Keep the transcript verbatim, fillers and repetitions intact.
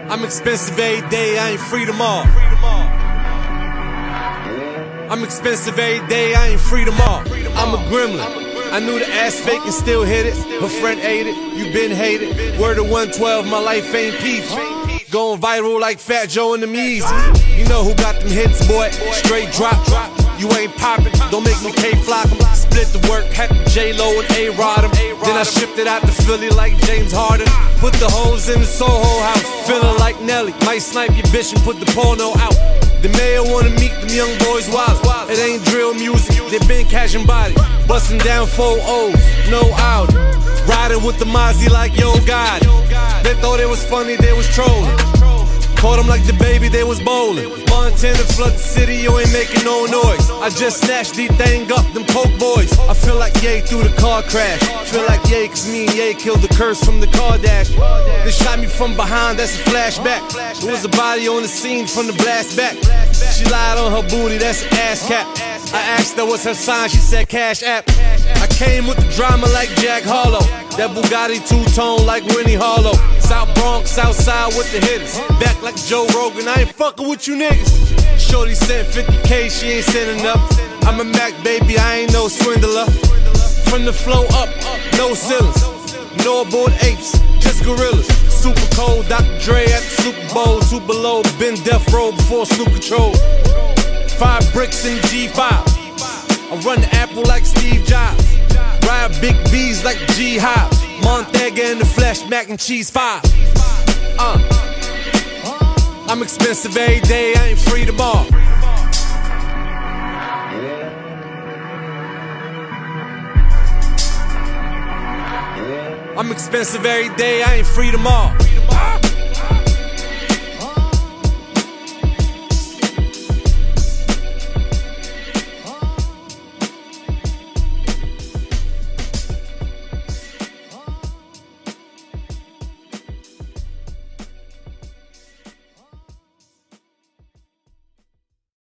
I'm expensive every day, I ain't free tomorrow. I'm expensive every day, I ain't free tomorrow. I'm a gremlin. I knew the ass fake and still hit it. Her friend ate it, you been hated. Word of one twelve, my life ain't peachy. Going viral like Fat Joe and them Yeezy. You know who got them hits, boy? Straight drop. You ain't poppin', don't make me K-Flock 'em. Split the work, had J-Lo and A-Rod 'em. Then I shipped it out to Philly like James Harden. Put the hoes in the Soho house, feelin' like Nelly. Might snipe your bitch and put the porno out. The mayor wanna meet them young boys wild. It ain't drill music, they been cashing body. Bustin' down four O's, no Audi. Riding with the Mozzie like Yo God. They thought it was funny, they was trolling. Caught them like the baby, they was bowling. Montana flood the city, you ain't making no noise. I just snatched the thing up, them coke boys. I feel like Ye through the car crash. Feel like Ye, cause me and Ye killed the curse from the Kardashian. They shot me from behind, that's a flashback. There was a body on the scene from the blast back. She lied on her booty, that's an ass cap. I asked her what's her sign, she said Cash App. I came with the drama like Jack Harlow. That Bugatti two-tone like Winnie Harlow. South Bronx, Southside with the hitters. Back like Joe Rogan, I ain't fucking with you niggas. Shorty sent fifty K, she ain't sending up. I'm a Mac baby, I ain't no swindler. From the flow up, no ceilings. No aboard apes, just gorillas. Super cold, Doctor Dre at the Super Bowl. Super low, been death row before Snoop Control. Five bricks in G five. I run the Apple like Steve Jobs. Ride big B's like G Hop. Montega in the flesh, mac and cheese five. Uh, I'm expensive every day, I ain't free tomorrow. I'm expensive every day, I ain't free tomorrow.